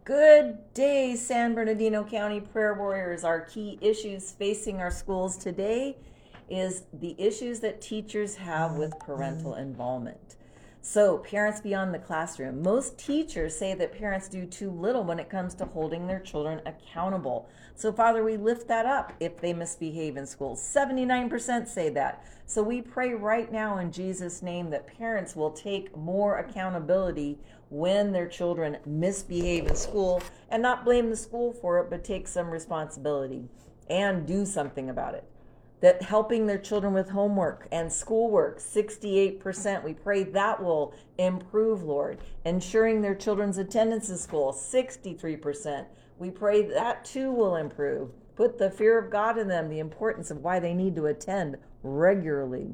Good day, San Bernardino County Prayer Warriors. Our key issues facing our schools today is the issues that teachers have with parental involvement. So, parents beyond the classroom. Most teachers say that parents do too little when it comes to holding their children accountable. So, Father, we lift that up if they misbehave in school. 79% say that. So, we pray right now in Jesus' name that parents will take more accountability when their children misbehave in school and not blame the school for it, but take some responsibility and do something about it. That helping their children with homework and schoolwork, 68%. We pray that will improve, Lord. Ensuring their children's attendance in school, 63%. We pray that too will improve. Put the fear of God in them, the importance of why they need to attend regularly.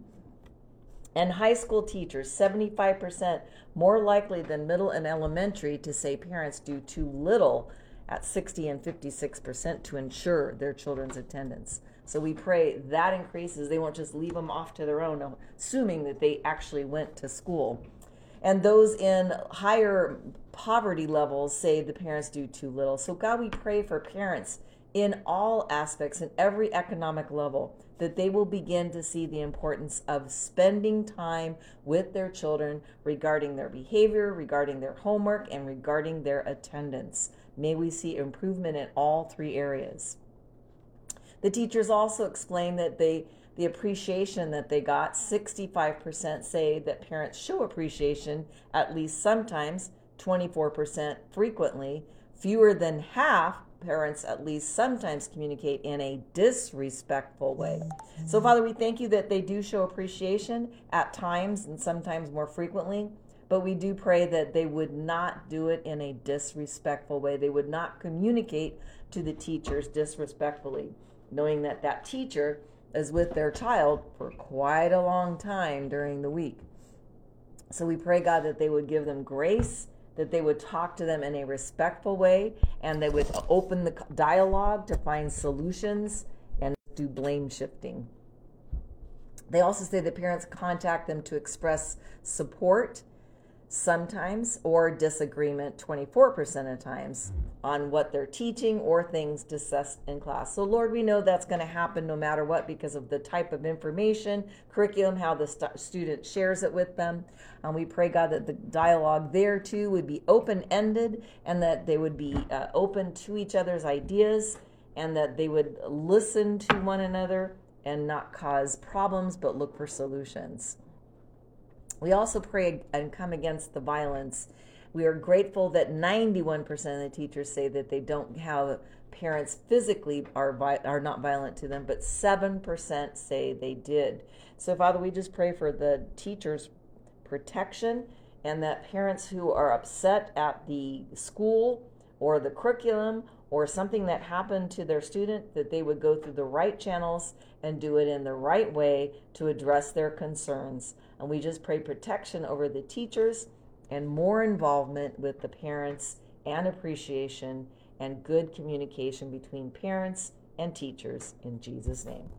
And high school teachers, 75% more likely than middle and elementary to say parents do too little at 60 and 56% to ensure their children's attendance. So we pray that increases. They won't just leave them off to their own, assuming that they actually went to school. And those in higher poverty levels say the parents do too little. So God, we pray for parents in all aspects, in every economic level, that they will begin to see the importance of spending time with their children regarding their behavior, regarding their homework, and regarding their attendance. May we see improvement in all three areas. The teachers also explain that the appreciation that they got, 65% say that parents show appreciation at least sometimes, 24% frequently. Fewer than half parents at least sometimes communicate in a disrespectful way. So, Father, we thank you that they do show appreciation at times and sometimes more frequently, but we do pray that they would not do it in a disrespectful way. They would not communicate to the teachers disrespectfully, knowing that that teacher is with their child for quite a long time during the week. So we pray, God, that they would give them grace, that they would talk to them in a respectful way, and they would open the dialogue to find solutions and do blame shifting. They also say that parents contact them to express support sometimes, or disagreement 24% of times on what they're teaching or things discussed in class. So Lord, we know that's going to happen no matter what because of the type of information, curriculum, how the student shares it with them. And we pray, God, that the dialogue there too would be open-ended and that they would be open to each other's ideas and that they would listen to one another and not cause problems but look for solutions. We also pray and come against the violence. We are grateful that 91% of the teachers say that they don't have parents physically are not violent to them, but 7% say they did. So, Father, we just pray for the teachers' protection and that parents who are upset at the school or the curriculum or something that happened to their student, that they would go through the right channels and do it in the right way to address their concerns. And we just pray protection over the teachers and more involvement with the parents and appreciation and good communication between parents and teachers in Jesus' name.